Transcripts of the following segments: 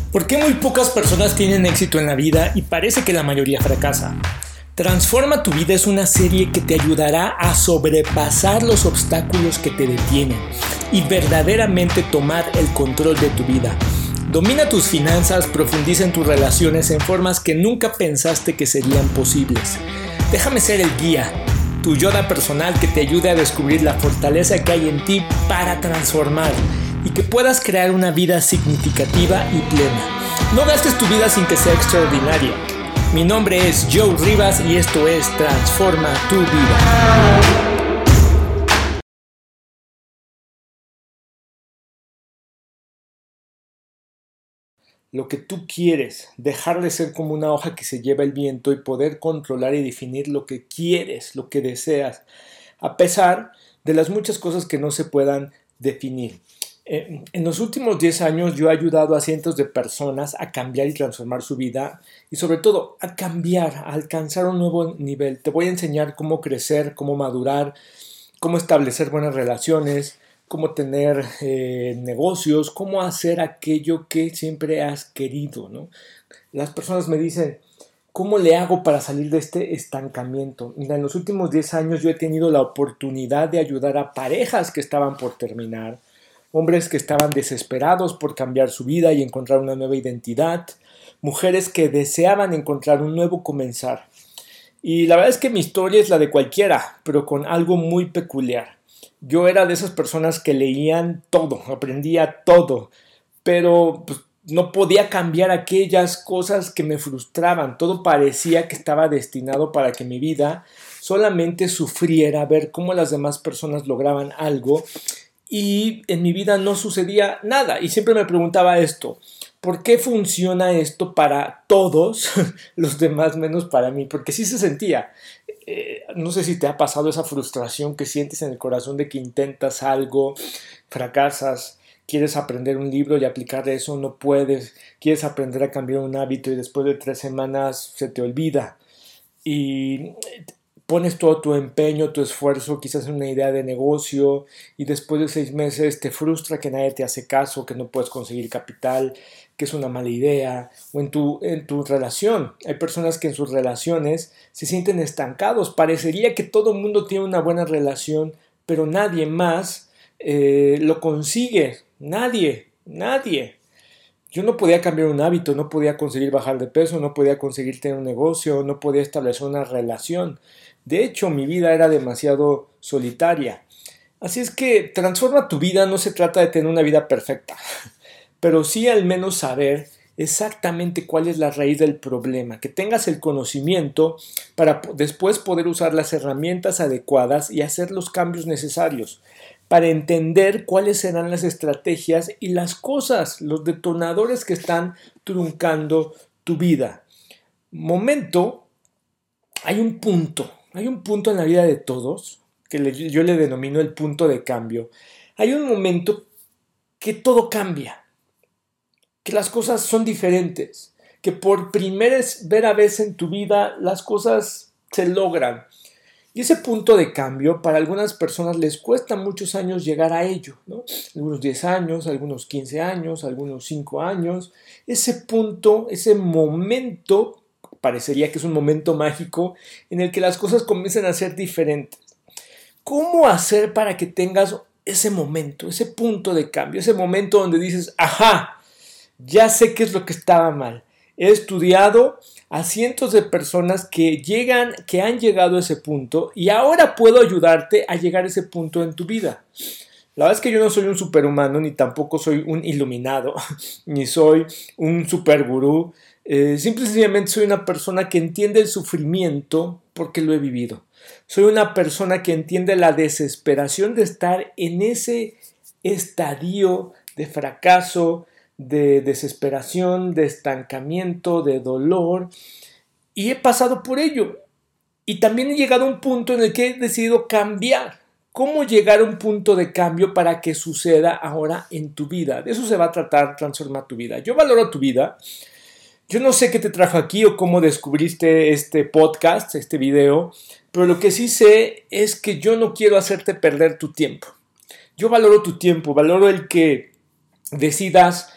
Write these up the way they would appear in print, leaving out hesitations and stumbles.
¿Por qué muy pocas personas tienen éxito en la vida y parece que la mayoría fracasa? Transforma tu vida es una serie que te ayudará a sobrepasar los obstáculos que te detienen y verdaderamente tomar el control de tu vida. Domina tus finanzas, profundiza en tus relaciones en formas que nunca pensaste que serían posibles. Déjame ser el guía, tu Yoda personal que te ayude a descubrir la fortaleza que hay en ti para transformar y que puedas crear una vida significativa y plena. No gastes tu vida sin que sea extraordinaria. Mi nombre es Joe Rivas y esto es Transforma tu vida. Lo que tú quieres, dejar de ser como una hoja que se lleva el viento y poder controlar y definir lo que quieres, lo que deseas, a pesar de las muchas cosas que no se puedan definir. En los últimos 10 años yo he ayudado a cientos de personas a cambiar y transformar su vida y sobre todo a cambiar, a alcanzar un nuevo nivel. Te voy a enseñar cómo crecer, cómo madurar, cómo establecer buenas relaciones, cómo tener negocios, cómo hacer aquello que siempre has querido, ¿no? Las personas me dicen, ¿cómo le hago para salir de este estancamiento? Mira, en los últimos 10 años yo he tenido la oportunidad de ayudar a parejas que estaban por terminar, hombres que estaban desesperados por cambiar su vida y encontrar una nueva identidad, mujeres que deseaban encontrar un nuevo comenzar. Y la verdad es que mi historia es la de cualquiera, pero con algo muy peculiar. Yo era de esas personas que leían todo, aprendía todo, pero pues, no podía cambiar aquellas cosas que me frustraban. Todo parecía que estaba destinado para que mi vida solamente sufriera, ver cómo las demás personas lograban algo y en mi vida no sucedía nada. Y siempre me preguntaba esto, ¿por qué funciona esto para todos los demás menos para mí? Porque sí se sentía. No sé si te ha pasado esa frustración que sientes en el corazón de que intentas algo, fracasas, quieres aprender un libro y aplicar eso, no puedes, quieres aprender a cambiar un hábito y después de 3 semanas se te olvida. Y pones todo tu empeño, tu esfuerzo, quizás en una idea de negocio y después de 6 meses te frustra que nadie te hace caso, que no puedes conseguir capital, que es una mala idea, o en tu relación. Hay personas que en sus relaciones se sienten estancados. Parecería que todo el mundo tiene una buena relación, pero nadie más lo consigue. Nadie. Yo no podía cambiar un hábito, no podía conseguir bajar de peso, no podía conseguir tener un negocio, no podía establecer una relación. De hecho, mi vida era demasiado solitaria. Así es que transforma tu vida, no se trata de tener una vida perfecta, pero sí al menos saber exactamente cuál es la raíz del problema, que tengas el conocimiento para después poder usar las herramientas adecuadas y hacer los cambios necesarios, para entender cuáles serán las estrategias y las cosas, los detonadores que están truncando tu vida. Hay un punto en la vida de todos, que yo le denomino el punto de cambio. Hay un momento que todo cambia, que las cosas son diferentes, que por primera vez en tu vida las cosas se logran. Y ese punto de cambio, para algunas personas les cuesta muchos años llegar a ello, ¿no? Algunos 10 años, algunos 15 años, algunos 5 años. Ese punto, ese momento, parecería que es un momento mágico en el que las cosas comienzan a ser diferentes. ¿Cómo hacer para que tengas ese momento, ese punto de cambio, ese momento donde dices, ajá, ya sé qué es lo que estaba mal? He estudiado a cientos de personas que han llegado a ese punto y ahora puedo ayudarte a llegar a ese punto en tu vida. La verdad es que yo no soy un superhumano, ni tampoco soy un iluminado, ni soy un supergurú. Simple y sencillamente soy una persona que entiende el sufrimiento porque lo he vivido. Soy una persona que entiende la desesperación de estar en ese estadio de fracaso, de desesperación, de estancamiento, de dolor, y he pasado por ello. Y también he llegado a un punto en el que he decidido cambiar. ¿Cómo llegar a un punto de cambio para que suceda ahora en tu vida? De eso se va a tratar, transformar tu vida. Yo valoro tu vida. Yo no sé qué te trajo aquí o cómo descubriste este podcast, este video, pero lo que sí sé es que yo no quiero hacerte perder tu tiempo. Yo valoro tu tiempo, valoro el que decidas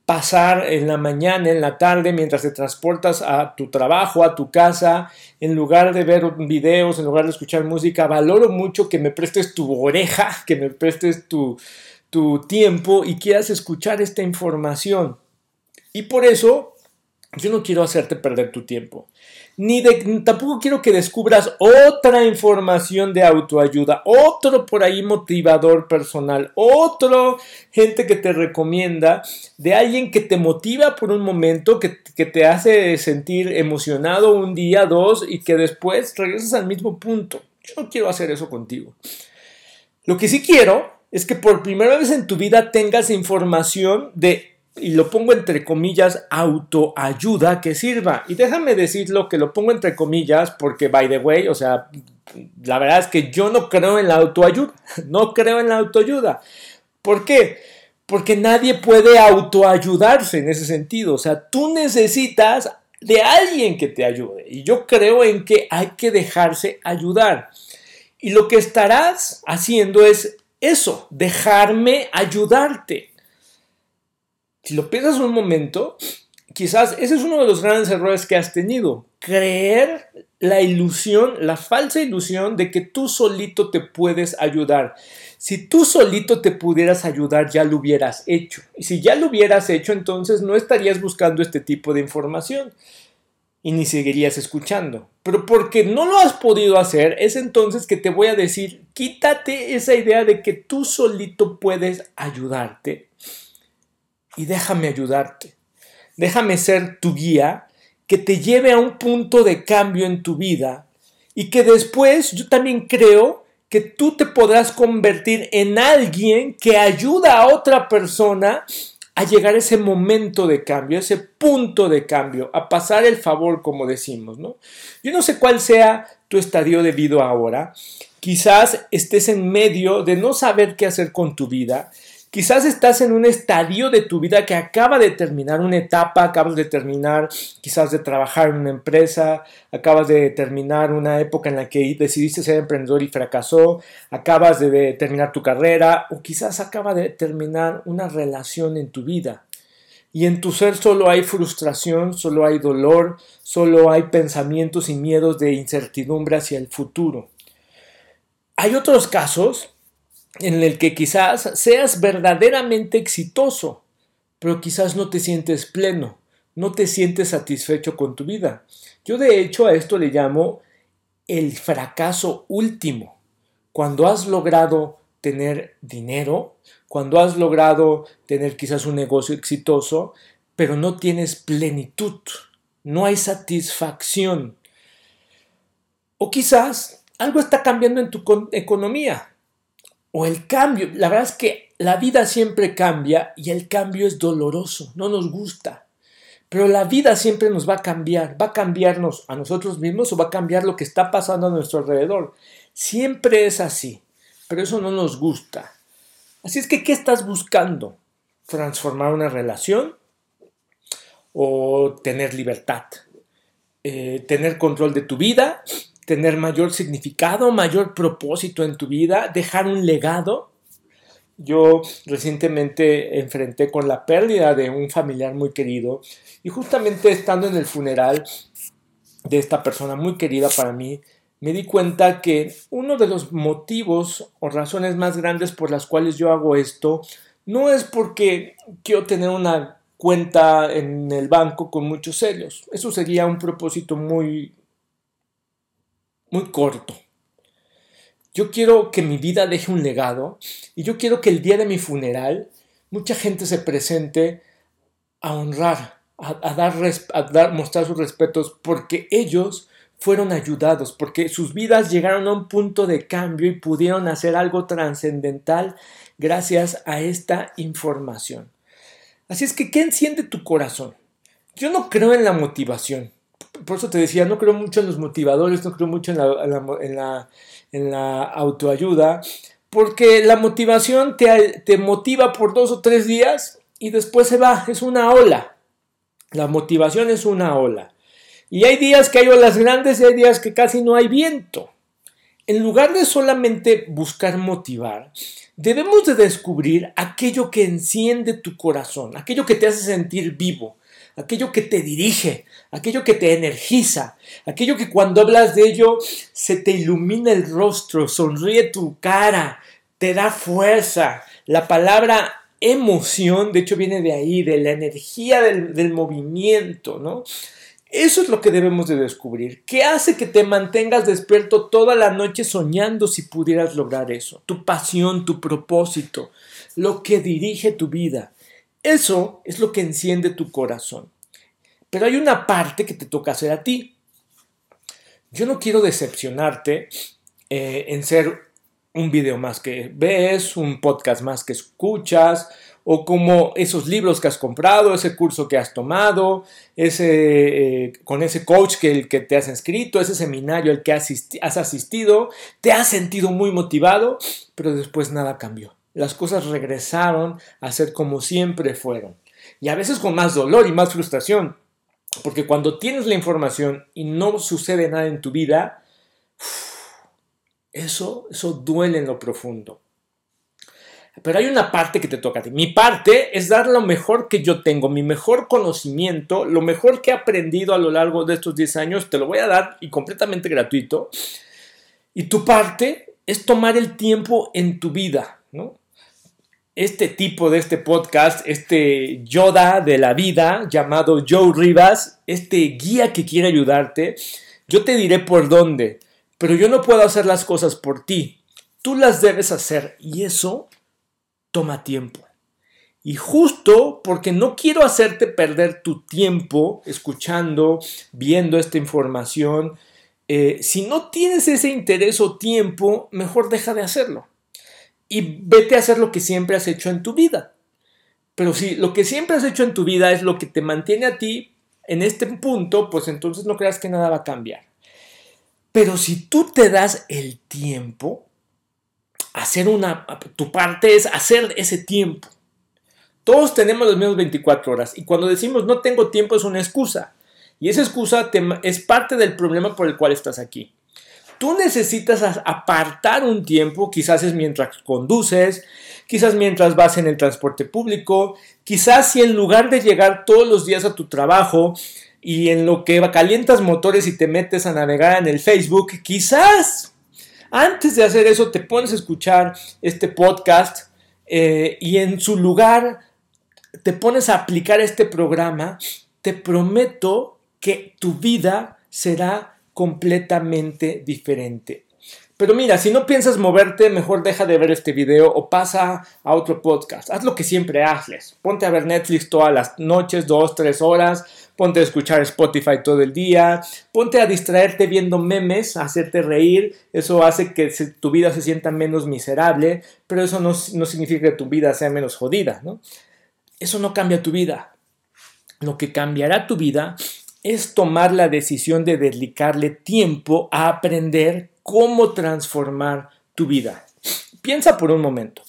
pasar en la mañana, en la tarde, mientras te transportas a tu trabajo, a tu casa, en lugar de ver videos, en lugar de escuchar música. Valoro mucho que me prestes tu oreja, que me prestes tu tiempo y quieras escuchar esta información. Y por eso yo no quiero hacerte perder tu tiempo. Tampoco quiero que descubras otra información de autoayuda, otro por ahí motivador personal, otro gente que te recomienda, de alguien que te motiva por un momento, que te hace sentir emocionado un día, dos, y que después regresas al mismo punto. Yo no quiero hacer eso contigo. Lo que sí quiero es que por primera vez en tu vida tengas información de, y lo pongo entre comillas, autoayuda que sirva. Y déjame decirlo que lo pongo entre comillas porque, by the way, o sea, la verdad es que yo no creo en la autoayuda. No creo en la autoayuda. ¿Por qué? Porque nadie puede autoayudarse en ese sentido. O sea, tú necesitas de alguien que te ayude. Y yo creo en que hay que dejarse ayudar. Y lo que estarás haciendo es eso, dejarme ayudarte. Si lo piensas un momento, quizás ese es uno de los grandes errores que has tenido. Creer la ilusión, la falsa ilusión de que tú solito te puedes ayudar. Si tú solito te pudieras ayudar, ya lo hubieras hecho. Y si ya lo hubieras hecho, entonces no estarías buscando este tipo de información y ni seguirías escuchando. Pero porque no lo has podido hacer, es entonces que te voy a decir, quítate esa idea de que tú solito puedes ayudarte. Y déjame ayudarte. Déjame ser tu guía que te lleve a un punto de cambio en tu vida y que después yo también creo que tú te podrás convertir en alguien que ayuda a otra persona a llegar a ese momento de cambio, ese punto de cambio, a pasar el favor, como decimos, ¿no? Yo no sé cuál sea tu estadio de vida ahora. Quizás estés en medio de no saber qué hacer con tu vida. Quizás estás en un estadio de tu vida que acaba de terminar una etapa, acabas de terminar quizás de trabajar en una empresa, acabas de terminar una época en la que decidiste ser emprendedor y fracasó, acabas de terminar tu carrera o quizás acaba de terminar una relación en tu vida. Y en tu ser solo hay frustración, solo hay dolor, solo hay pensamientos y miedos de incertidumbre hacia el futuro. Hay otros casos en el que quizás seas verdaderamente exitoso, pero quizás no te sientes pleno, no te sientes satisfecho con tu vida. Yo de hecho a esto le llamo el fracaso último. Cuando has logrado tener dinero, cuando has logrado tener quizás un negocio exitoso, pero no tienes plenitud, no hay satisfacción. O quizás algo está cambiando en tu economía. O el cambio, la verdad es que la vida siempre cambia y el cambio es doloroso, no nos gusta. Pero la vida siempre nos va a cambiarnos a nosotros mismos o va a cambiar lo que está pasando a nuestro alrededor. Siempre es así, pero eso no nos gusta. Así es que, ¿qué estás buscando? ¿Transformar una relación o tener libertad? ¿Tener control de tu vida? ¿Tener mayor significado, mayor propósito en tu vida? ¿Dejar un legado? Yo recientemente enfrenté con la pérdida de un familiar muy querido y justamente estando en el funeral de esta persona muy querida para mí, me di cuenta que uno de los motivos o razones más grandes por las cuales yo hago esto no es porque quiero tener una cuenta en el banco con muchos ceros. Eso sería un propósito muy corto. Yo quiero que mi vida deje un legado y yo quiero que el día de mi funeral mucha gente se presente a honrar, mostrar sus respetos porque ellos fueron ayudados, porque sus vidas llegaron a un punto de cambio y pudieron hacer algo trascendental gracias a esta información. Así es que, ¿qué enciende tu corazón? Yo no creo en la motivación. Por eso te decía, no creo mucho en los motivadores, no creo mucho en la autoayuda, porque la motivación te motiva por 2 o 3 días y después se va, es una ola. La motivación es una ola. Y hay días que hay olas grandes y hay días que casi no hay viento. En lugar de solamente buscar motivar, Debemos de descubrir aquello que enciende tu corazón, aquello que te hace sentir vivo, aquello que te dirige, aquello que te energiza, aquello que cuando hablas de ello se te ilumina el rostro, sonríe tu cara, te da fuerza. La palabra emoción, de hecho, viene de ahí, de la energía del movimiento, ¿no? Eso es lo que debemos de descubrir. ¿Qué hace que te mantengas despierto toda la noche soñando si pudieras lograr eso? Tu pasión, tu propósito, lo que dirige tu vida. Eso es lo que enciende tu corazón. Pero hay una parte que te toca hacer a ti. Yo no quiero decepcionarte en ser un video más que ves, un podcast más que escuchas, o como esos libros que has comprado, ese curso que has tomado, con ese coach que te has inscrito, ese seminario al que has asistido, te has sentido muy motivado, pero después nada cambió. Las cosas regresaron a ser como siempre fueron. Y a veces con más dolor y más frustración, porque cuando tienes la información y no sucede nada en tu vida, eso duele en lo profundo. Pero hay una parte que te toca a ti. Mi parte es dar lo mejor que yo tengo, mi mejor conocimiento, lo mejor que he aprendido a lo largo de estos 10 años, te lo voy a dar y completamente gratuito. Y tu parte es tomar el tiempo en tu vida, ¿no? Este tipo de este podcast, este Yoda de la vida llamado Joe Rivas, este guía que quiere ayudarte, yo te diré por dónde, pero yo no puedo hacer las cosas por ti. Tú las debes hacer y eso toma tiempo. Y justo porque no quiero hacerte perder tu tiempo escuchando, viendo esta información, si no tienes ese interés o tiempo, mejor deja de hacerlo. Y vete a hacer lo que siempre has hecho en tu vida. Pero si lo que siempre has hecho en tu vida es lo que te mantiene a ti en este punto, pues entonces no creas que nada va a cambiar. Pero si tú te das el tiempo, tu parte es hacer ese tiempo. Todos tenemos las mismas 24 horas y cuando decimos no tengo tiempo es una excusa. Y esa excusa es parte del problema por el cual estás aquí. Tú necesitas apartar un tiempo, quizás es mientras conduces, quizás mientras vas en el transporte público, quizás si en lugar de llegar todos los días a tu trabajo y en lo que calientas motores y te metes a navegar en el Facebook, quizás antes de hacer eso te pones a escuchar este podcast y en su lugar te pones a aplicar este programa. Te prometo que tu vida será completamente diferente. Pero mira, si no piensas moverte, mejor deja de ver este video o pasa a otro podcast. Haz lo que siempre haces. Ponte a ver Netflix todas las noches, 2, 3 horas. Ponte a escuchar Spotify todo el día. Ponte a distraerte viendo memes, a hacerte reír. Eso hace que tu vida se sienta menos miserable, pero eso no significa que tu vida sea menos jodida, ¿no? Eso no cambia tu vida. Lo que cambiará tu vida es tomar la decisión de dedicarle tiempo a aprender cómo transformar tu vida. Piensa por un momento.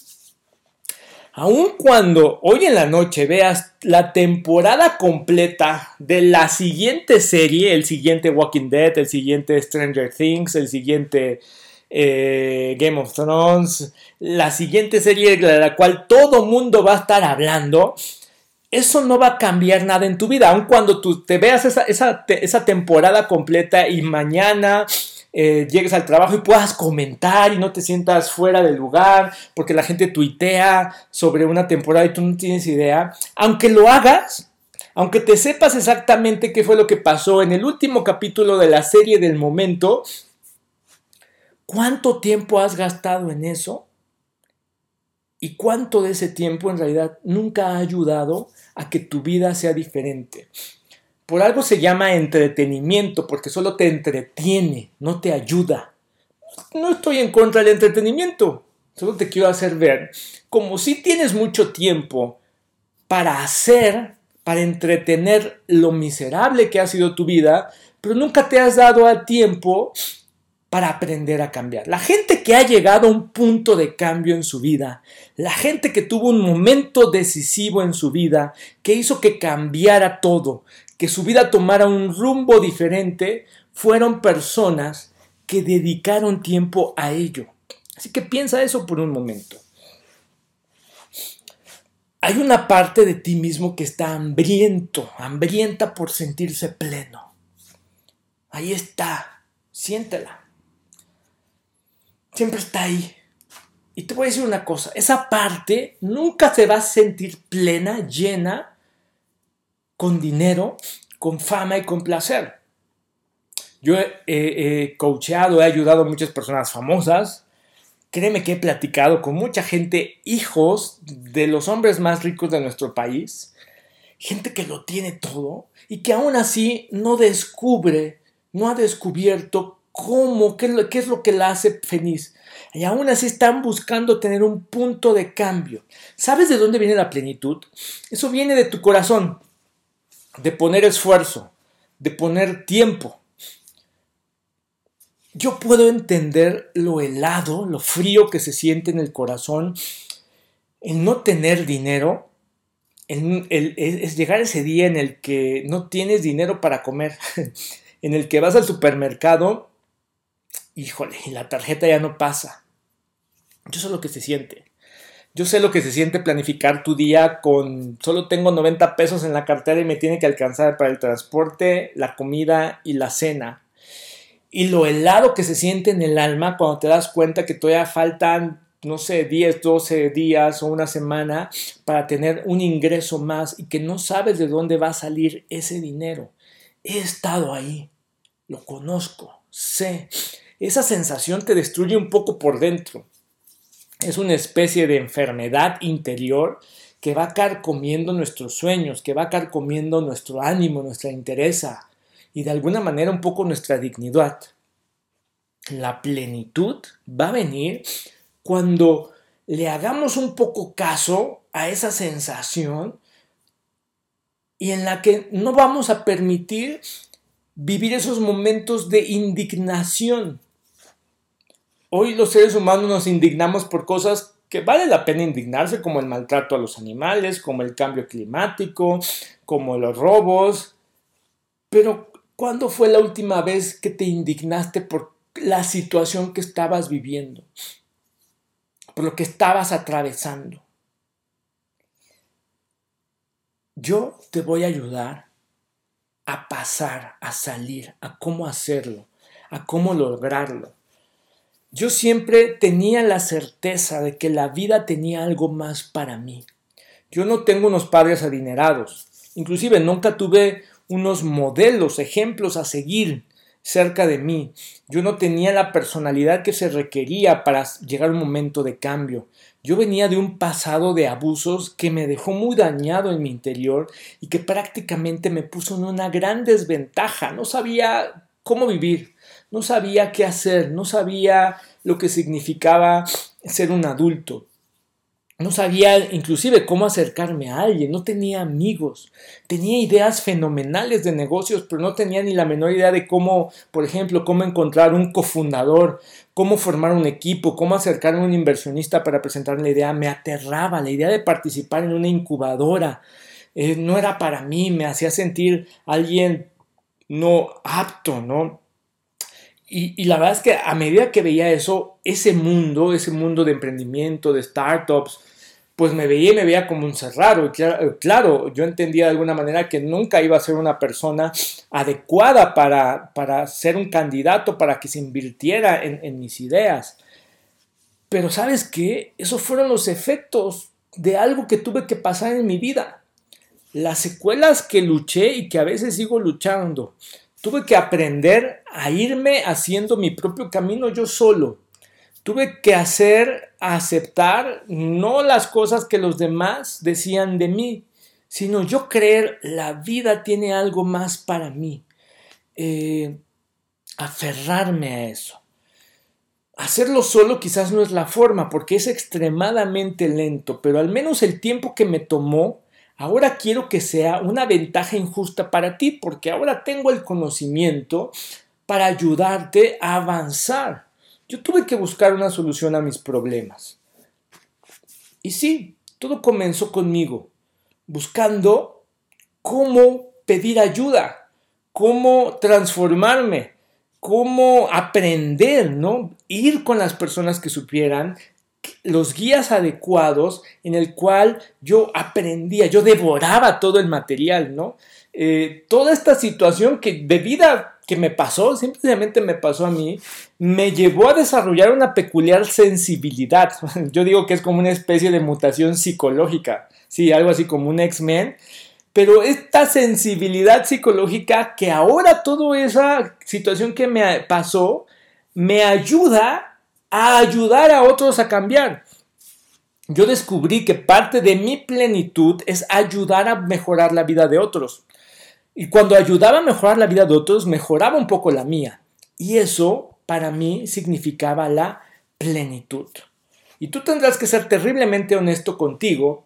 Aun cuando hoy en la noche veas la temporada completa de la siguiente serie, el siguiente Walking Dead, el siguiente Stranger Things, el siguiente Game of Thrones, la siguiente serie de la cual todo mundo va a estar hablando, eso no va a cambiar nada en tu vida. Aun cuando tú te veas esa temporada completa y mañana llegues al trabajo y puedas comentar y no te sientas fuera del lugar porque la gente tuitea sobre una temporada y tú no tienes idea, aunque lo hagas, aunque te sepas exactamente qué fue lo que pasó en el último capítulo de la serie del momento, ¿cuánto tiempo has gastado en eso? ¿Y cuánto de ese tiempo en realidad nunca ha ayudado a que tu vida sea diferente? Por algo se llama entretenimiento, porque solo te entretiene, no te ayuda. No estoy en contra del entretenimiento, solo te quiero hacer ver como si tienes mucho tiempo para entretener lo miserable que ha sido tu vida, pero nunca te has dado a tiempo para aprender a cambiar. La gente que ha llegado a un punto de cambio en su vida, la gente que tuvo un momento decisivo en su vida, que hizo que cambiara todo, que su vida tomara un rumbo diferente, fueron personas que dedicaron tiempo a ello. Así que piensa eso por un momento. hay una parte de ti mismo que está hambrienta por sentirse pleno. Ahí está, siéntela. Siempre está ahí. Y te voy a decir una cosa, esa parte nunca se va a sentir plena, llena, con dinero, con fama y con placer. Yo he coacheado, he ayudado a muchas personas famosas. Créeme que he platicado con mucha gente, hijos de los hombres más ricos de nuestro país, gente que lo tiene todo y que aún así no ha descubierto qué es lo que la hace feliz. Y aún así están buscando tener un punto de cambio. ¿Sabes de dónde viene la plenitud? Eso viene de tu corazón, de poner esfuerzo, de poner tiempo. Yo puedo entender lo helado, lo frío que se siente en el corazón, el no tener dinero, es llegar ese día en el que no tienes dinero para comer, en el que vas al supermercado, híjole, y la tarjeta ya no pasa. Yo sé lo que se siente. Yo sé lo que se siente planificar tu día con solo tengo 90 pesos en la cartera y me tiene que alcanzar para el transporte, la comida y la cena. Y lo helado que se siente en el alma cuando te das cuenta que todavía faltan, no sé, 10, 12 días o una semana para tener un ingreso más y que no sabes de dónde va a salir ese dinero. He estado ahí, lo conozco, sé. Esa sensación te destruye un poco por dentro. Es una especie de enfermedad interior que va carcomiendo nuestros sueños, que va carcomiendo nuestro ánimo, nuestra entereza y de alguna manera un poco nuestra dignidad. La plenitud va a venir cuando le hagamos un poco caso a esa sensación y en la que no vamos a permitir vivir esos momentos de indignación. Hoy los seres humanos nos indignamos por cosas que vale la pena indignarse, como el maltrato a los animales, como el cambio climático, como los robos. Pero, ¿cuándo fue la última vez que te indignaste por la situación que estabas viviendo? Por lo que estabas atravesando. Yo te voy a ayudar a pasar, a salir, a cómo hacerlo, a cómo lograrlo. Yo siempre tenía la certeza de que la vida tenía algo más para mí. Yo no tengo unos padres adinerados. Inclusive nunca tuve unos modelos, ejemplos a seguir cerca de mí. Yo no tenía la personalidad que se requería para llegar a un momento de cambio. Yo venía de un pasado de abusos que me dejó muy dañado en mi interior y que prácticamente me puso en una gran desventaja. No sabía cómo vivir, no sabía qué hacer, no sabía lo que significaba ser un adulto. No sabía inclusive cómo acercarme a alguien, no tenía amigos, tenía ideas fenomenales de negocios, pero no tenía ni la menor idea de cómo, por ejemplo, cómo encontrar un cofundador, cómo formar un equipo, cómo acercarme a un inversionista para presentarle la idea. Me aterraba la idea de participar en una incubadora, no era para mí, me hacía sentir alguien no apto, ¿no? Y la verdad es que a medida que veía eso, ese mundo de emprendimiento, de startups, pues me veía como un ser raro. Y claro, yo entendía de alguna manera que nunca iba a ser una persona adecuada para ser un candidato, para que se invirtiera en mis ideas. Pero ¿sabes qué? Esos fueron los efectos de algo que tuve que pasar en mi vida. Las secuelas que luché y que a veces sigo luchando. Tuve que aprender a irme haciendo mi propio camino yo solo. Tuve que aceptar no las cosas que los demás decían de mí, sino yo creer la vida tiene algo más para mí. Aferrarme a eso. Hacerlo solo quizás no es la forma porque es extremadamente lento, pero al menos el tiempo que me tomó, ahora quiero que sea una ventaja injusta para ti porque ahora tengo el conocimiento para ayudarte a avanzar. Yo tuve que buscar una solución a mis problemas. Y sí, todo comenzó conmigo, buscando cómo pedir ayuda, cómo transformarme, cómo aprender, ¿no? Ir con las personas que supieran los guías adecuados en el cual yo aprendía, yo devoraba todo el material, ¿no? Toda esta situación que de vida que me pasó, simplemente me pasó a mí, me llevó a desarrollar una peculiar sensibilidad. Yo digo que es como una especie de mutación psicológica, sí, algo así como un X-Men, pero esta sensibilidad psicológica que ahora toda esa situación que me pasó me ayuda a ayudar a otros a cambiar. Yo descubrí que parte de mi plenitud es ayudar a mejorar la vida de otros. Y cuando ayudaba a mejorar la vida de otros, mejoraba un poco la mía. Y eso, para mí, significaba la plenitud. Y tú tendrás que ser terriblemente honesto contigo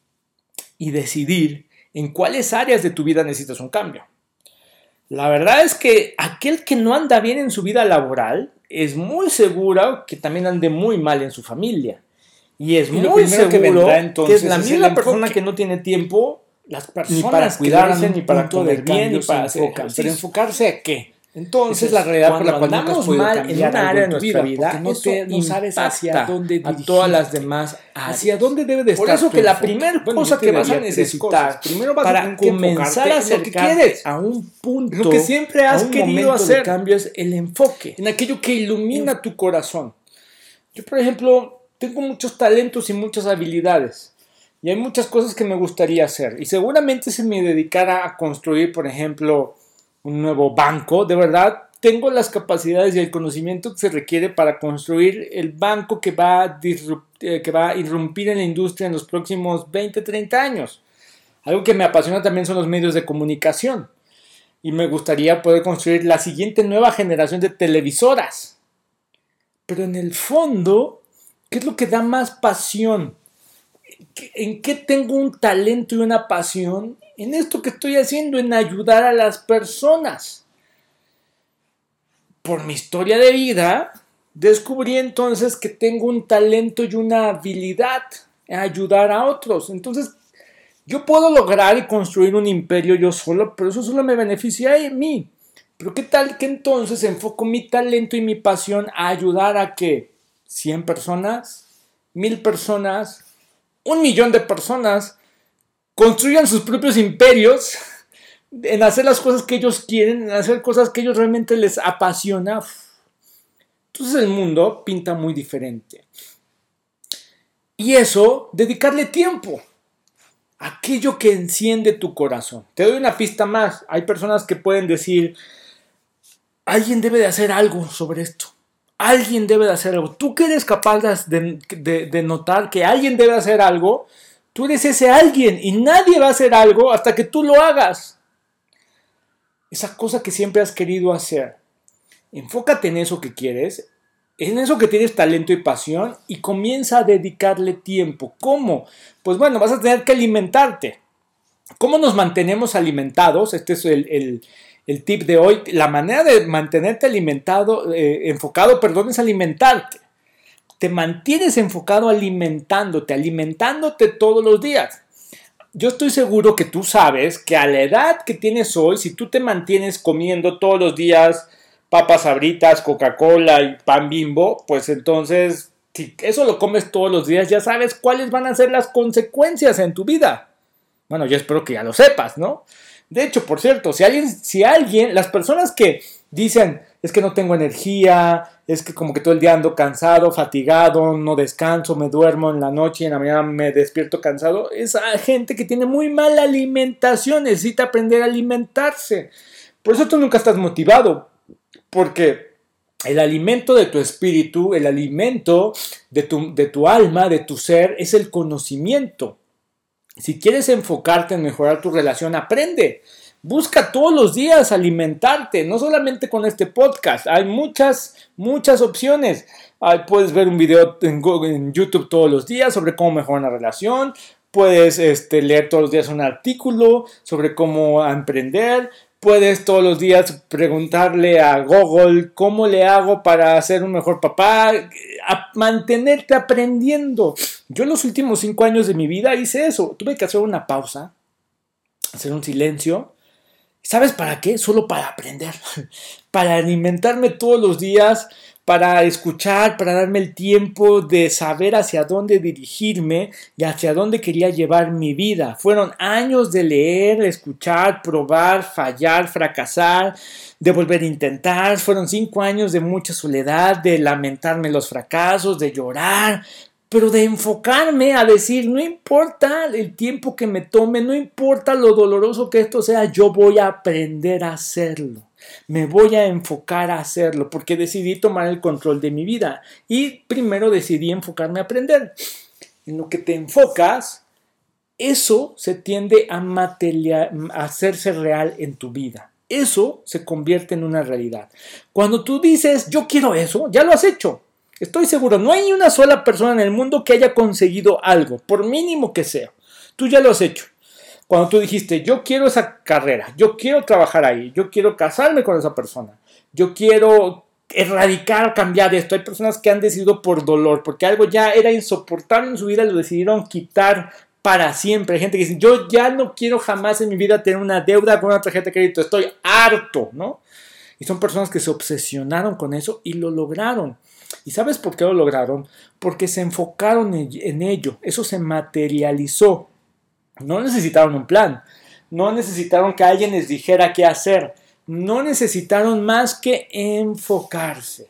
y decidir en cuáles áreas de tu vida necesitas un cambio. La verdad es que aquel que no anda bien en su vida laboral es muy seguro que también ande muy mal en su familia. Y es muy seguro que es la misma persona que no tiene tiempo ni para cuidarse, ni para comer bien, ni para hacer ejercicio. Pero enfocarse ¿a qué? Entonces, esa es la realidad por la cual andamos mal en una área de nuestra vida, no sabes hacia dónde dirigir, a todas las demás áreas. Hacia dónde debe de estar. Por eso que la primera cosa que vas a necesitar para comenzar a acercarte a un punto, lo que siempre has querido hacer, de cambio es el enfoque en aquello que ilumina tu corazón. Yo, por ejemplo, tengo muchos talentos y muchas habilidades. Y hay muchas cosas que me gustaría hacer. Y seguramente si me dedicara a construir, por ejemplo, un nuevo banco, de verdad, tengo las capacidades y el conocimiento que se requiere para construir el banco que va a irrumpir en la industria en los próximos 20, 30 años. Algo que me apasiona también son los medios de comunicación. Y me gustaría poder construir la siguiente nueva generación de televisoras. Pero en el fondo, ¿qué es lo que da más pasión? ¿En qué tengo un talento y una pasión? En esto que estoy haciendo, en ayudar a las personas. Por mi historia de vida, descubrí entonces que tengo un talento y una habilidad en ayudar a otros. Entonces, yo puedo lograr y construir un imperio yo solo, pero eso solo me beneficia a mí. Pero ¿qué tal que entonces enfoco mi talento y mi pasión a ayudar a que 100 personas, 1000 personas, 1,000,000 de personas construyan sus propios imperios en hacer las cosas que ellos quieren, en hacer cosas que ellos realmente les apasiona? Entonces el mundo pinta muy diferente. Y eso, dedicarle tiempo a aquello que enciende tu corazón. Te doy una pista más. Hay personas que pueden decir, alguien debe de hacer algo sobre esto. Alguien debe de hacer algo. Tú que eres capaz de notar que alguien debe hacer algo, tú eres ese alguien y nadie va a hacer algo hasta que tú lo hagas. Esa cosa que siempre has querido hacer. Enfócate en eso que quieres, en eso que tienes talento y pasión y comienza a dedicarle tiempo. ¿Cómo? Pues bueno, vas a tener que alimentarte. ¿Cómo nos mantenemos alimentados? Este es el tip de hoy. La manera de mantenerte enfocado, es alimentarte. Te mantienes enfocado alimentándote todos los días. Yo estoy seguro que tú sabes que a la edad que tienes hoy, si tú te mantienes comiendo todos los días papas Sabritas, Coca-Cola y pan Bimbo, pues entonces, si eso lo comes todos los días, ya sabes cuáles van a ser las consecuencias en tu vida. Bueno, yo espero que ya lo sepas, ¿no? De hecho, por cierto, si alguien, las personas que dicen, es que no tengo energía, es que como que todo el día ando cansado, fatigado, no descanso, me duermo en la noche y en la mañana me despierto cansado, es gente que tiene muy mala alimentación, necesita aprender a alimentarse. Por eso tú nunca estás motivado, porque el alimento de tu espíritu, el alimento de tu alma, de tu ser, es el conocimiento. Si quieres enfocarte en mejorar tu relación, aprende. Busca todos los días alimentarte, no solamente con este podcast. Hay muchas opciones. Puedes ver un video en YouTube todos los días sobre cómo mejorar una relación. Puedes leer todos los días un artículo sobre cómo emprender. Puedes todos los días preguntarle a Google cómo le hago para ser un mejor papá, a mantenerte aprendiendo. Yo en los últimos 5 años de mi vida hice eso. Tuve que hacer una pausa, hacer un silencio. ¿Sabes para qué? Solo para aprender, para alimentarme todos los días, para escuchar, para darme el tiempo de saber hacia dónde dirigirme y hacia dónde quería llevar mi vida. Fueron años de leer, escuchar, probar, fallar, fracasar, de volver a intentar. Fueron 5 años de mucha soledad, de lamentarme los fracasos, de llorar, pero de enfocarme a decir, no importa el tiempo que me tome, no importa lo doloroso que esto sea, yo voy a aprender a hacerlo. Me voy a enfocar a hacerlo porque decidí tomar el control de mi vida y primero decidí enfocarme a aprender. En lo que te enfocas, eso se tiende a hacerse real en tu vida. Eso se convierte en una realidad. Cuando tú dices, yo quiero eso, ya lo has hecho. Estoy seguro, no hay una sola persona en el mundo que haya conseguido algo, por mínimo que sea. Tú ya lo has hecho. Cuando tú dijiste, yo quiero esa carrera, yo quiero trabajar ahí, yo quiero casarme con esa persona, yo quiero erradicar, cambiar esto. Hay personas que han decidido por dolor, porque algo ya era insoportable en su vida, lo decidieron quitar para siempre. Hay gente que dice, yo ya no quiero jamás en mi vida tener una deuda con una tarjeta de crédito, estoy harto, ¿no? Y son personas que se obsesionaron con eso y lo lograron. ¿Y sabes por qué lo lograron? Porque se enfocaron en ello, eso se materializó. No necesitaron un plan, no necesitaron que alguien les dijera qué hacer, no necesitaron más que enfocarse.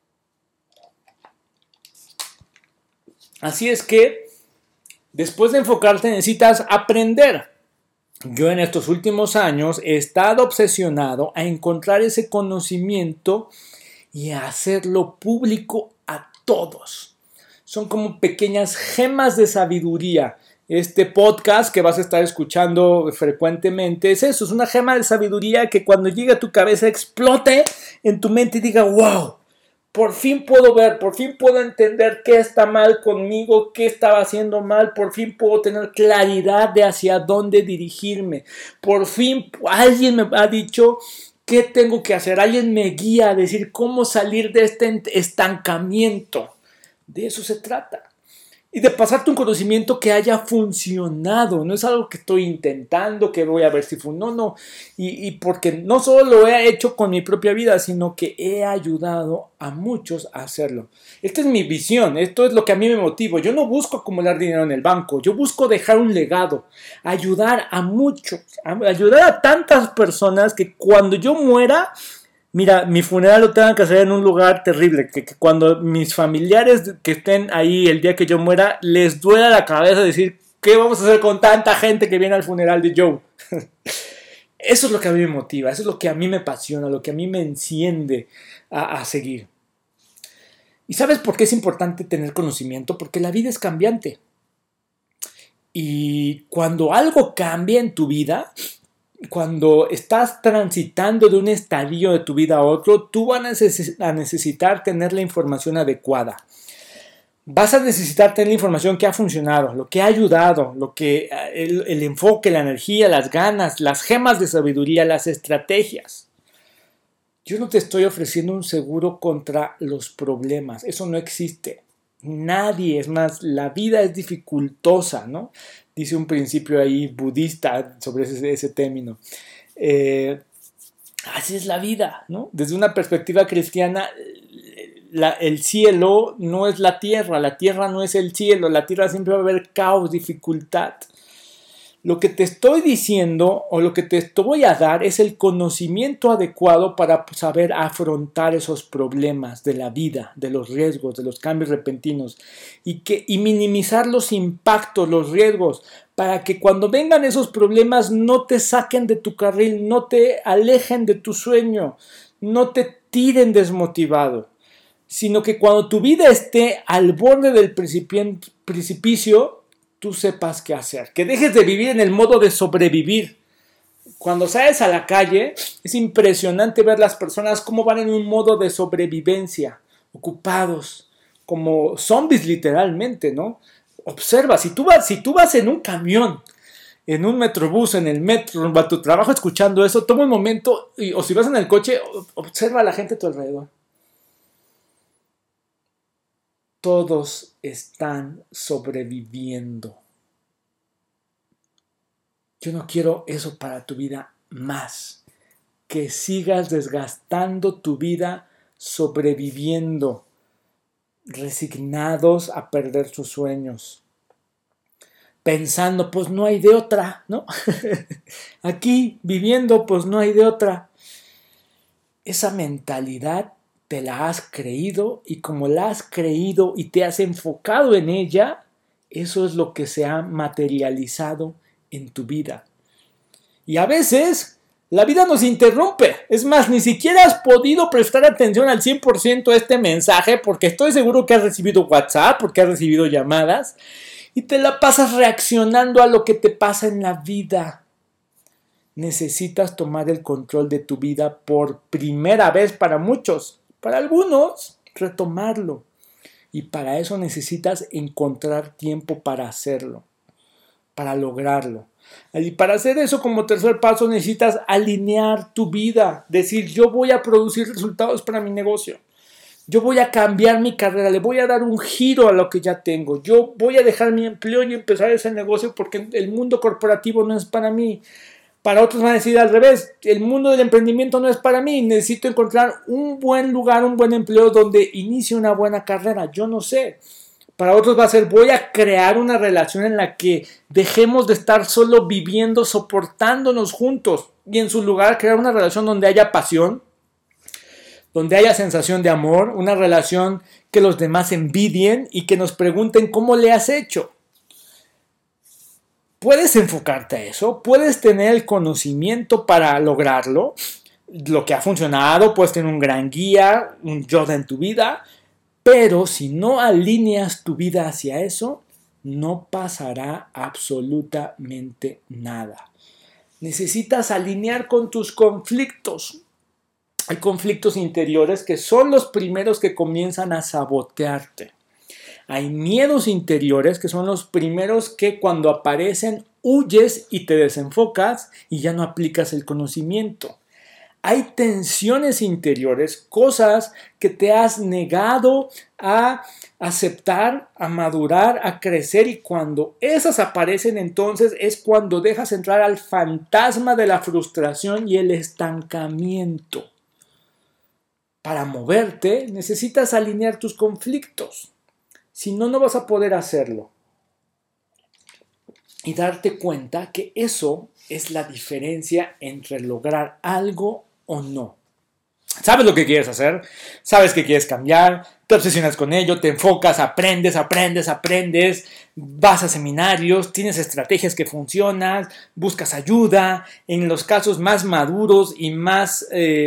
Así es que, después de enfocarte necesitas aprender. Yo en estos últimos años he estado obsesionado a encontrar ese conocimiento y a hacerlo público a todos. Son como pequeñas gemas de sabiduría. Este podcast que vas a estar escuchando frecuentemente es eso, es una gema de sabiduría que cuando llegue a tu cabeza explote en tu mente y diga, wow, por fin puedo ver, por fin puedo entender qué está mal conmigo, qué estaba haciendo mal, por fin puedo tener claridad de hacia dónde dirigirme, por fin alguien me ha dicho qué tengo que hacer, alguien me guía a decir cómo salir de este estancamiento. De eso se trata. Y de pasarte un conocimiento que haya funcionado. No es algo que estoy intentando, que voy a ver si funciona. No. Y porque no solo lo he hecho con mi propia vida, sino que he ayudado a muchos a hacerlo. Esta es mi visión. Esto es lo que a mí me motiva. Yo no busco acumular dinero en el banco. Yo busco dejar un legado. Ayudar a muchos. Ayudar a tantas personas que cuando yo muera... Mira, mi funeral lo tengan que hacer en un lugar terrible, que cuando mis familiares que estén ahí el día que yo muera, les duela la cabeza decir, ¿qué vamos a hacer con tanta gente que viene al funeral de Joe? Eso es lo que a mí me motiva, eso es lo que a mí me apasiona, lo que a mí me enciende a seguir. ¿Y sabes por qué es importante tener conocimiento? Porque la vida es cambiante. Y cuando algo cambia en tu vida... Cuando estás transitando de un estadio de tu vida a otro, tú vas a necesitar tener la información adecuada. Vas a necesitar tener la información que ha funcionado, lo que ha ayudado, el enfoque, la energía, las ganas, las gemas de sabiduría, las estrategias. Yo no te estoy ofreciendo un seguro contra los problemas, eso no existe. Nadie, es más, la vida es dificultosa, ¿no? Dice un principio ahí budista sobre ese término. Así es la vida, ¿no? Desde una perspectiva cristiana, el cielo no es la tierra no es el cielo, la tierra siempre va a haber caos, dificultad. Lo que te estoy diciendo o lo que te voy a dar es el conocimiento adecuado para saber afrontar esos problemas de la vida, de los riesgos, de los cambios repentinos y minimizar los impactos, los riesgos, para que cuando vengan esos problemas no te saquen de tu carril, no te alejen de tu sueño, no te tiren desmotivado, sino que cuando tu vida esté al borde del precipicio, tú sepas qué hacer, que dejes de vivir en el modo de sobrevivir. Cuando sales a la calle, es impresionante ver las personas cómo van en un modo de sobrevivencia, ocupados, como zombies literalmente, ¿no? Observa, si tú vas en un camión, en un metrobús, en el metro, rumbo a tu trabajo escuchando eso, toma un momento, o si vas en el coche, observa a la gente a tu alrededor. Todos están sobreviviendo. Yo no quiero eso para tu vida más. Que sigas desgastando tu vida sobreviviendo, resignados a perder sus sueños, pensando, pues no hay de otra, ¿no? Aquí, viviendo, pues no hay de otra. Esa mentalidad te la has creído, y como la has creído y te has enfocado en ella, eso es lo que se ha materializado en tu vida. Y a veces la vida nos interrumpe. Es más, ni siquiera has podido prestar atención al 100% a este mensaje, porque estoy seguro que has recibido WhatsApp, porque has recibido llamadas, y te la pasas reaccionando a lo que te pasa en la vida. Necesitas tomar el control de tu vida por primera vez para muchos. Para algunos, retomarlo. Y para eso necesitas encontrar tiempo para hacerlo, para lograrlo. Y para hacer eso, como tercer paso, necesitas alinear tu vida. Decir, yo voy a producir resultados para mi negocio. Yo voy a cambiar mi carrera, le voy a dar un giro a lo que ya tengo. Yo voy a dejar mi empleo y empezar ese negocio porque el mundo corporativo no es para mí. Para otros van a decir al revés, el mundo del emprendimiento no es para mí, necesito encontrar un buen lugar, un buen empleo donde inicie una buena carrera, yo no sé. Para otros va a ser, voy a crear una relación en la que dejemos de estar solo viviendo, soportándonos juntos, y en su lugar crear una relación donde haya pasión, donde haya sensación de amor, una relación que los demás envidien y que nos pregunten cómo le has hecho. Puedes enfocarte a eso, puedes tener el conocimiento para lograrlo, lo que ha funcionado, puedes tener un gran guía, un Yoda en tu vida, pero si no alineas tu vida hacia eso, no pasará absolutamente nada. Necesitas alinear con tus conflictos. Hay conflictos interiores que son los primeros que comienzan a sabotearte. Hay miedos interiores que son los primeros que cuando aparecen huyes y te desenfocas y ya no aplicas el conocimiento. Hay tensiones interiores, cosas que te has negado a aceptar, a madurar, a crecer, y cuando esas aparecen, entonces es cuando dejas entrar al fantasma de la frustración y el estancamiento. Para moverte necesitas alinear tus conflictos. Si no, no vas a poder hacerlo. Y darte cuenta que eso es la diferencia entre lograr algo o no. Sabes lo que quieres hacer, sabes que quieres cambiar, te obsesionas con ello, te enfocas, aprendes, vas a seminarios, tienes estrategias que funcionan, buscas ayuda. En los casos más maduros y más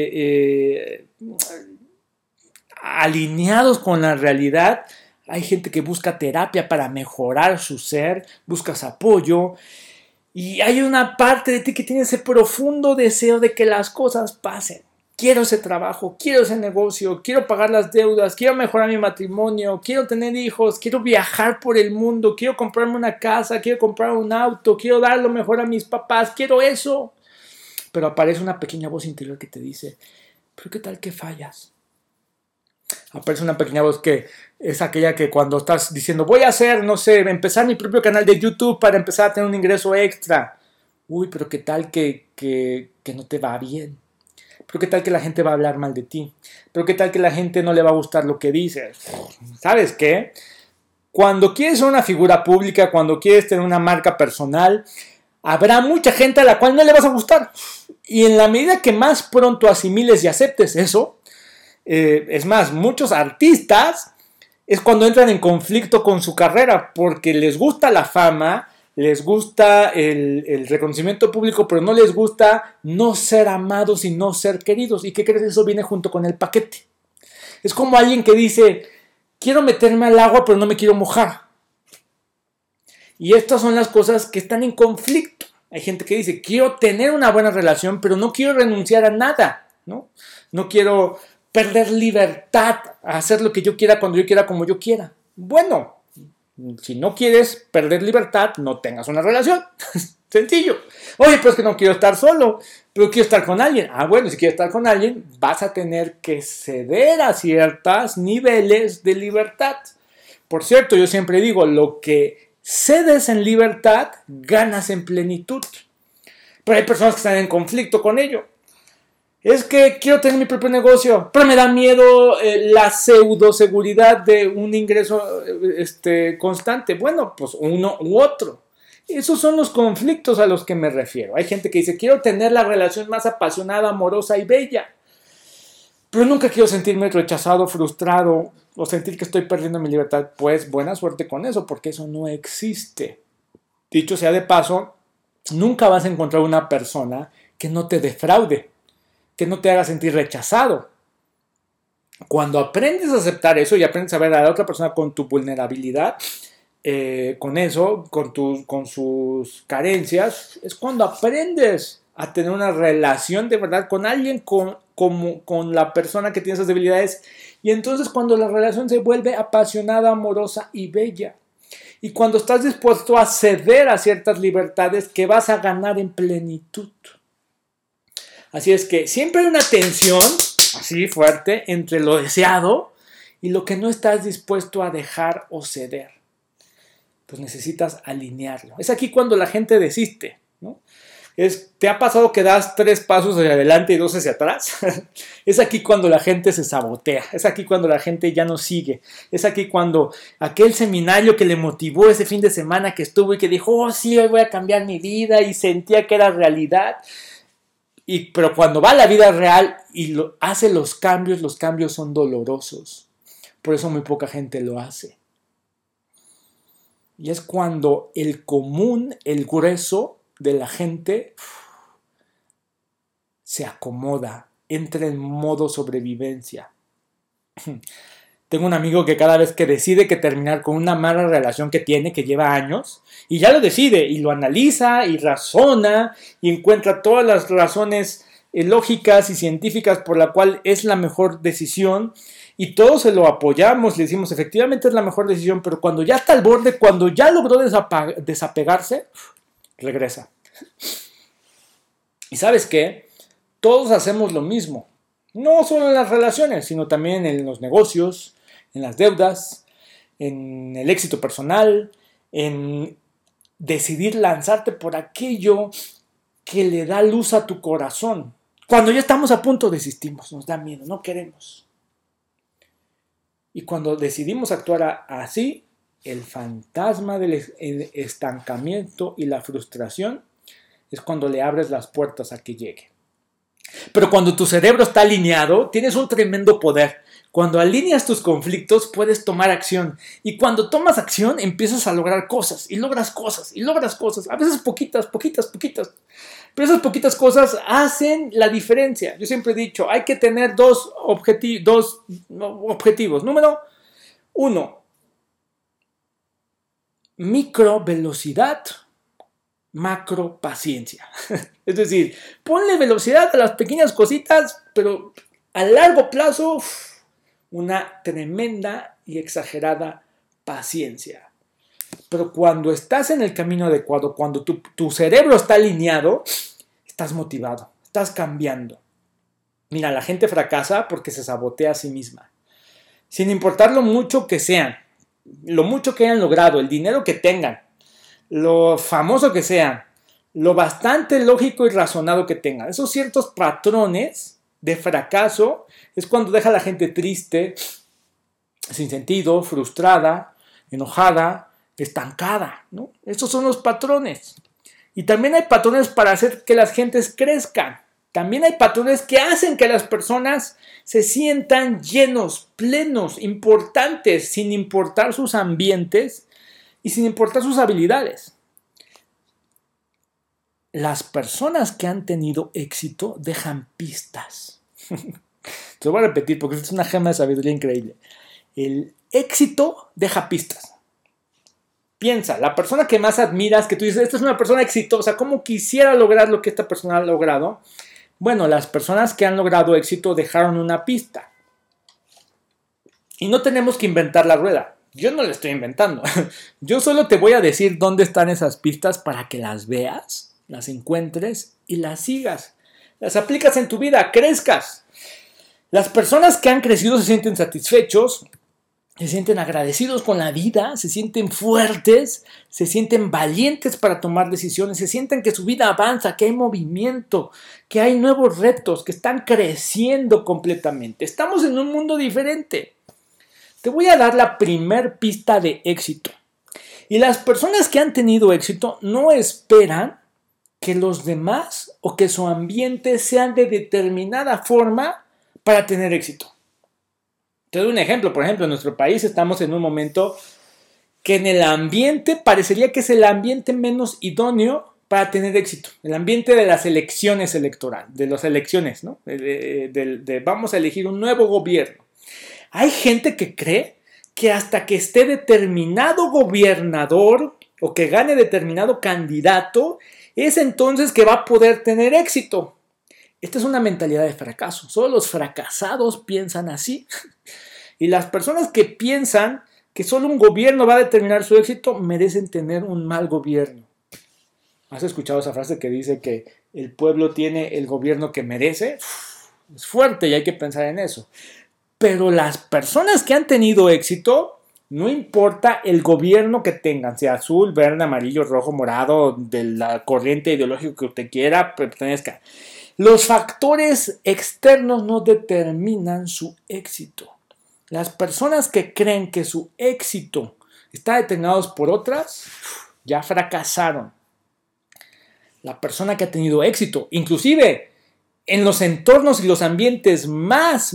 alineados con la realidad, hay gente que busca terapia para mejorar su ser, buscas apoyo, y hay una parte de ti que tiene ese profundo deseo de que las cosas pasen. Quiero ese trabajo, quiero ese negocio, quiero pagar las deudas, quiero mejorar mi matrimonio, quiero tener hijos, quiero viajar por el mundo, quiero comprarme una casa, quiero comprar un auto, quiero dar lo mejor a mis papás, quiero eso. Pero aparece una pequeña voz interior que te dice, ¿pero qué tal que fallas? Aparece una pequeña voz que es aquella que cuando estás diciendo, voy a hacer, no sé, empezar mi propio canal de YouTube para empezar a tener un ingreso extra. Uy, pero qué tal que no te va bien. Pero qué tal que la gente va a hablar mal de ti. Pero qué tal que la gente no le va a gustar lo que dices. ¿Sabes qué? Cuando quieres ser una figura pública, cuando quieres tener una marca personal, habrá mucha gente a la cual no le vas a gustar. Y en la medida que más pronto asimiles y aceptes eso, es más, muchos artistas es cuando entran en conflicto con su carrera porque les gusta la fama, les gusta el reconocimiento público, pero no les gusta no ser amados y no ser queridos. ¿Y qué crees? Eso viene junto con el paquete. Es como alguien que dice, quiero meterme al agua pero no me quiero mojar. Y estas son las cosas que están en conflicto. Hay gente que dice, quiero tener una buena relación pero no quiero renunciar a nada, ¿no? No quiero perder libertad a hacer lo que yo quiera, cuando yo quiera, como yo quiera. Bueno, si no quieres perder libertad, no tengas una relación. Sencillo. Oye, pero es que no quiero estar solo, pero quiero estar con alguien. Ah, bueno, si quieres estar con alguien, vas a tener que ceder a ciertos niveles de libertad. Por cierto, yo siempre digo, lo que cedes en libertad, ganas en plenitud. Pero hay personas que están en conflicto con ello. Es que quiero tener mi propio negocio, pero me da miedo la pseudo seguridad de un ingreso constante. Bueno, pues uno u otro. Esos son los conflictos a los que me refiero. Hay gente que dice, quiero tener la relación más apasionada, amorosa y bella, pero nunca quiero sentirme rechazado, frustrado o sentir que estoy perdiendo mi libertad. Pues buena suerte con eso, porque eso no existe. Dicho sea de paso, nunca vas a encontrar una persona que no te defraude, que no te haga sentir rechazado. Cuando aprendes a aceptar eso y aprendes a ver a la otra persona con tu vulnerabilidad, con eso, con sus carencias, es cuando aprendes a tener una relación de verdad con alguien, con la persona que tiene esas debilidades, y entonces cuando la relación se vuelve apasionada, amorosa y bella, y cuando estás dispuesto a ceder a ciertas libertades que vas a ganar en plenitud. Así es que siempre hay una tensión así fuerte entre lo deseado y lo que no estás dispuesto a dejar o ceder. Pues necesitas alinearlo. Es aquí cuando la gente desiste, ¿no? ¿Te ha pasado que das 3 pasos hacia adelante y 2 hacia atrás? Es aquí cuando la gente se sabotea. Es aquí cuando la gente ya no sigue. Es aquí cuando aquel seminario que le motivó ese fin de semana que estuvo y que dijo, oh sí, hoy voy a cambiar mi vida, y sentía que era realidad. Pero cuando va a la vida real y hace los cambios son dolorosos. Por eso muy poca gente lo hace. Y es cuando el común, el grueso de la gente se acomoda, entra en modo sobrevivencia. Tengo un amigo que cada vez que decide que terminar con una mala relación que tiene, que lleva años, y ya lo decide, y lo analiza, y razona, y encuentra todas las razones lógicas y científicas por la cual es la mejor decisión, y todos se lo apoyamos, le decimos, efectivamente es la mejor decisión, pero cuando ya está al borde, cuando ya logró desapegarse, regresa. ¿Y sabes qué? Todos hacemos lo mismo. No solo en las relaciones, sino también en los negocios, en las deudas, en el éxito personal, en decidir lanzarte por aquello que le da luz a tu corazón. Cuando ya estamos a punto desistimos, nos da miedo, no queremos. Y cuando decidimos actuar así, el fantasma del estancamiento y la frustración es cuando le abres las puertas a que llegue. Pero cuando tu cerebro está alineado, tienes un tremendo poder. Cuando alineas tus conflictos, puedes tomar acción. Y cuando tomas acción, empiezas a lograr cosas. Y logras cosas. Y logras cosas. A veces poquitas. Pero esas poquitas cosas hacen la diferencia. Yo siempre he dicho, hay que tener dos objetivos. Número 1, micro velocidad, macro paciencia. Es decir, ponle velocidad a las pequeñas cositas, pero a largo plazo, una tremenda y exagerada paciencia. Pero cuando estás en el camino adecuado, cuando tu cerebro está alineado, estás motivado, estás cambiando. Mira, la gente fracasa porque se sabotea a sí misma. Sin importar lo mucho que sean, lo mucho que hayan logrado, el dinero que tengan, lo famoso que sean, lo bastante lógico y razonado que tengan. Esos ciertos patrones de fracaso es cuando deja a la gente triste, sin sentido, frustrada, enojada, estancada, ¿no? Estos son los patrones. Y también hay patrones para hacer que las gentes crezcan. También hay patrones que hacen que las personas se sientan llenos, plenos, importantes, sin importar sus ambientes y sin importar sus habilidades. Las personas que han tenido éxito dejan pistas. Te lo voy a repetir porque es una gema de sabiduría increíble. El éxito deja pistas. Piensa, la persona que más admiras, que tú dices, esta es una persona exitosa, ¿cómo quisiera lograr lo que esta persona ha logrado? Bueno, las personas que han logrado éxito dejaron una pista. Y no tenemos que inventar la rueda. Yo no la estoy inventando. Yo solo te voy a decir dónde están esas pistas para que las veas, las encuentres y las sigas. Las aplicas en tu vida, crezcas. Las personas que han crecido se sienten satisfechos, se sienten agradecidos con la vida, se sienten fuertes, se sienten valientes para tomar decisiones, se sienten que su vida avanza, que hay movimiento, que hay nuevos retos, que están creciendo completamente. Estamos en un mundo diferente. Te voy a dar la primer pista de éxito. Y las personas que han tenido éxito no esperan que los demás o que su ambiente sean de determinada forma para tener éxito. Te doy un ejemplo. Por ejemplo, en nuestro país estamos en un momento que en el ambiente parecería que es el ambiente menos idóneo para tener éxito. El ambiente de las elecciones electorales, de las elecciones, ¿no? Vamos a elegir un nuevo gobierno. Hay gente que cree que hasta que esté determinado gobernador o que gane determinado candidato, es entonces que va a poder tener éxito. Esta es una mentalidad de fracaso. Solo los fracasados piensan así. Y las personas que piensan que solo un gobierno va a determinar su éxito merecen tener un mal gobierno. ¿Has escuchado esa frase que dice que el pueblo tiene el gobierno que merece? Es fuerte y hay que pensar en eso. Pero las personas que han tenido éxito, no importa el gobierno que tengan, sea azul, verde, amarillo, rojo, morado, de la corriente ideológica que usted quiera, pertenezca. Los factores externos no determinan su éxito. Las personas que creen que su éxito está determinado por otras, ya fracasaron. La persona que ha tenido éxito, inclusive en los entornos y los ambientes más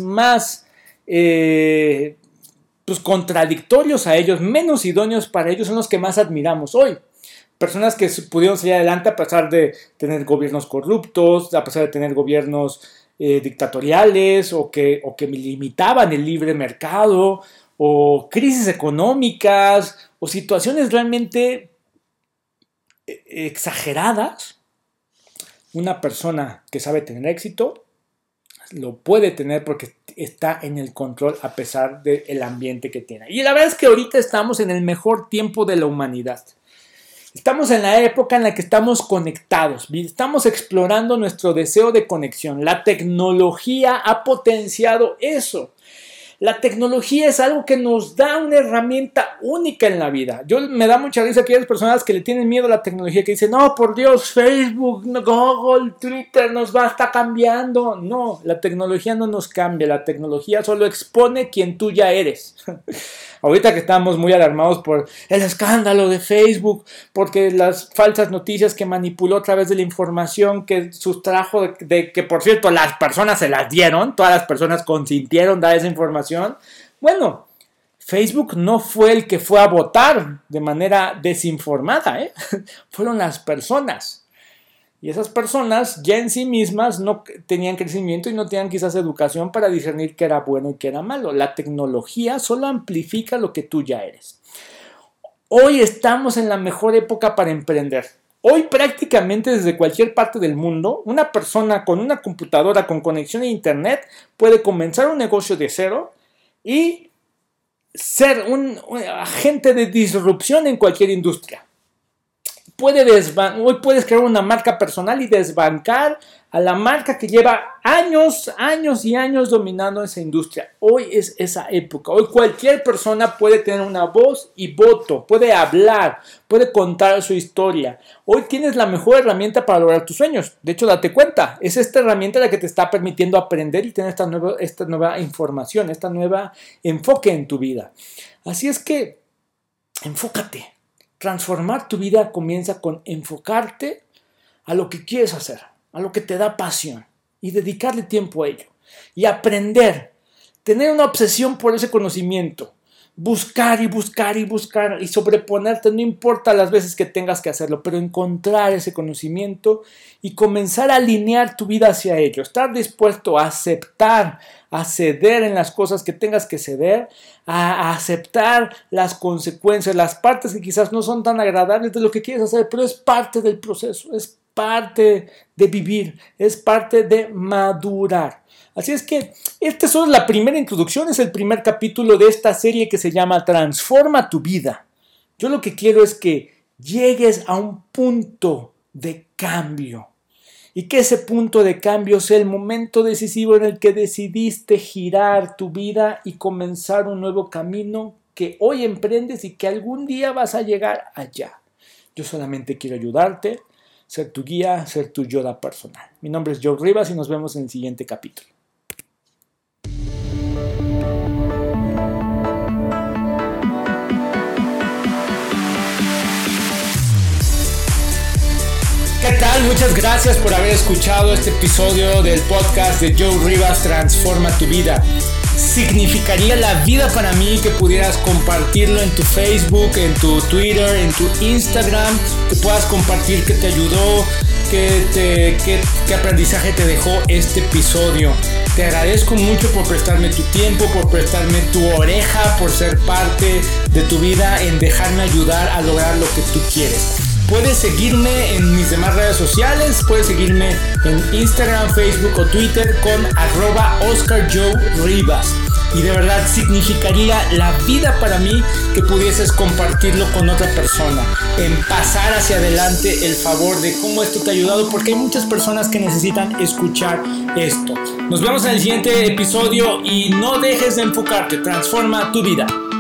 contradictorios a ellos, menos idóneos para ellos, son los que más admiramos hoy. Personas que pudieron salir adelante a pesar de tener gobiernos corruptos, a pesar de tener gobiernos dictatoriales o que limitaban el libre mercado, o crisis económicas, o situaciones realmente exageradas. Una persona que sabe tener éxito lo puede tener porque está en el control a pesar del ambiente que tiene. Y la verdad es que ahorita estamos en el mejor tiempo de la humanidad. Estamos en la época en la que estamos conectados, estamos explorando nuestro deseo de conexión. La tecnología ha potenciado eso. La tecnología es algo que nos da una herramienta única en la vida. Me da mucha risa aquellas personas que le tienen miedo a la tecnología, que dicen, no, por Dios, Facebook, Google, Twitter nos va a estar cambiando. No, la tecnología no nos cambia, la tecnología solo expone quien tú ya eres. Ahorita que estamos muy alarmados por el escándalo de Facebook, porque las falsas noticias que manipuló a través de la información que sustrajo de que, por cierto, las personas se las dieron, todas las personas consintieron dar esa información. Bueno, Facebook no fue el que fue a votar de manera desinformada, fueron las personas. Y esas personas ya en sí mismas no tenían crecimiento y no tenían quizás educación para discernir qué era bueno y qué era malo. La tecnología solo amplifica lo que tú ya eres. Hoy estamos en la mejor época para emprender. Hoy prácticamente desde cualquier parte del mundo, una persona con una computadora con conexión a internet puede comenzar un negocio de cero y ser un agente de disrupción en cualquier industria. Hoy puedes crear una marca personal y desbancar a la marca que lleva años y años dominando esa industria. Hoy es esa época. Hoy cualquier persona puede tener una voz y voto, puede hablar, puede contar su historia. Hoy tienes la mejor herramienta para lograr tus sueños. De hecho, date cuenta, es esta herramienta la que te está permitiendo aprender y tener esta nueva información, este nuevo enfoque en tu vida. Así es que, enfócate. Transformar tu vida comienza con enfocarte a lo que quieres hacer, a lo que te da pasión y dedicarle tiempo a ello. Y aprender, tener una obsesión por ese conocimiento, buscar y sobreponerte, no importa las veces que tengas que hacerlo, pero encontrar ese conocimiento y comenzar a alinear tu vida hacia ello, estar dispuesto a aceptar, a ceder en las cosas que tengas que ceder, a aceptar las consecuencias, las partes que quizás no son tan agradables de lo que quieres hacer, pero es parte del proceso, es parte de vivir, es parte de madurar. Así es que esta es solo la primera introducción, es el primer capítulo de esta serie que se llama Transforma tu vida. Yo lo que quiero es que llegues a un punto de cambio y que ese punto de cambio sea el momento decisivo en el que decidiste girar tu vida y comenzar un nuevo camino que hoy emprendes y que algún día vas a llegar allá. Yo solamente quiero ayudarte, ser tu guía, ser tu Yoda personal. Mi nombre es Joe Rivas y nos vemos en el siguiente capítulo. ¿Qué tal? Muchas gracias por haber escuchado este episodio del podcast de Joe Rivas Transforma tu Vida. Significaría la vida para mí que pudieras compartirlo en tu Facebook, en tu Twitter, en tu Instagram, que puedas compartir qué te ayudó, qué aprendizaje te dejó este episodio. Te agradezco mucho por prestarme tu tiempo, por prestarme tu oreja, por ser parte de tu vida, en dejarme ayudar a lograr lo que tú quieres. Puedes seguirme en mis demás redes sociales, puedes seguirme en Instagram, Facebook o Twitter con @OscarJoeRivas. Y de verdad significaría la vida para mí que pudieses compartirlo con otra persona, en pasar hacia adelante el favor de cómo esto te ha ayudado, porque hay muchas personas que necesitan escuchar esto. Nos vemos en el siguiente episodio y no dejes de enfocarte, transforma tu vida.